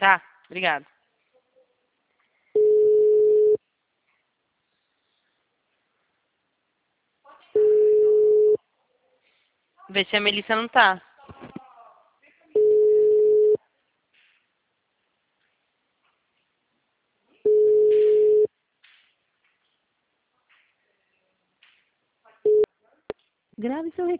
Tá, obrigada. Vê se a Melissa não tá. Grave seu recado.